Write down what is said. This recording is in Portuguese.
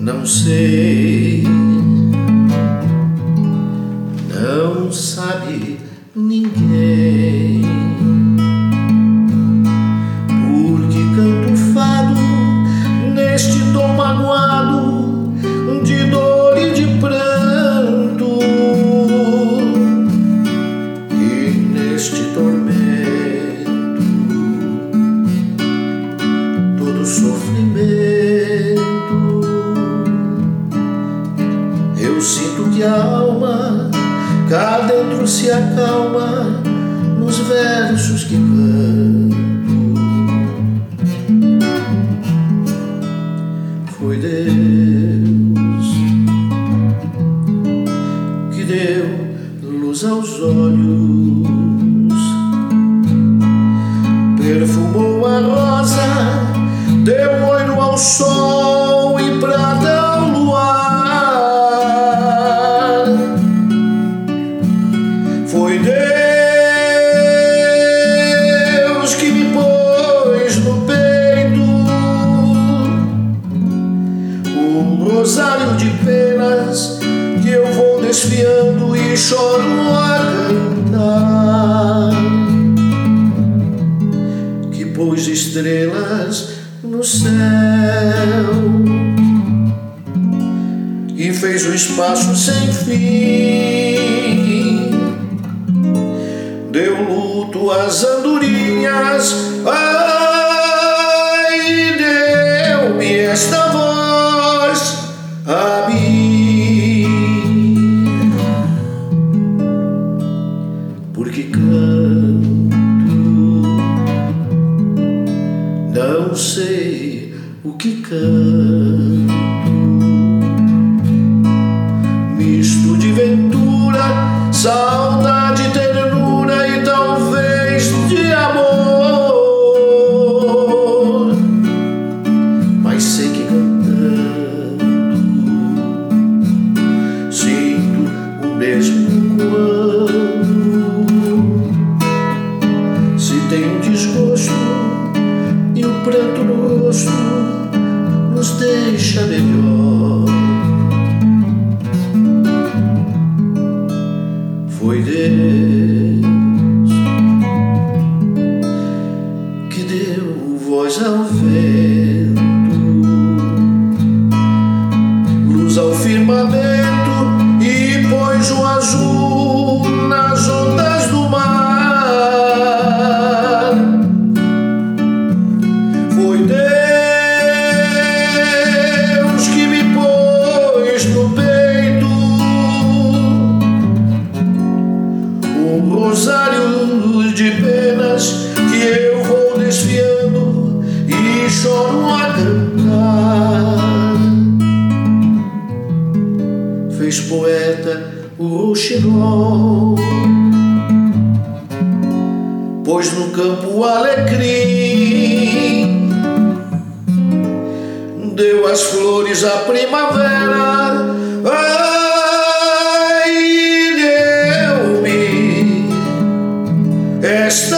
Não sei, não sabe ninguém, porque canto fado neste tom magoado de dor e de pranto, e neste tormento todo sofrimento. Eu sinto que a alma cá dentro se acalma nos versos que canto. Foi Deus que deu luz aos olhos, perfumou a rosa, deu ouro ao sol e prata ao luar. Foi Deus que me pôs no peito um rosário de penas que eu vou desfiando e choro a cantar, que pôs estrelas no céu e fez o espaço sem fim, deu luto às andorinhas, ai, deu-me esta voz a mim, porque canto, não sei o que canto, misto de ventura, saudade, ternura e talvez de amor, mas sei que cantando sinto o mesmo quando se tem um desgosto e o pranto no rosto nos deixa melhor. Foi Deus que deu voz ao vento, luz ao firmamento e pôs o azul nas ondas do mar. Foi Deus que me pôs no peito um rosário de penas que eu vou desfiando e choro a cantar. Fez poeta o rouxinol, pôs no campo o alecrim, deu as flores à primavera, ai, deu-me esta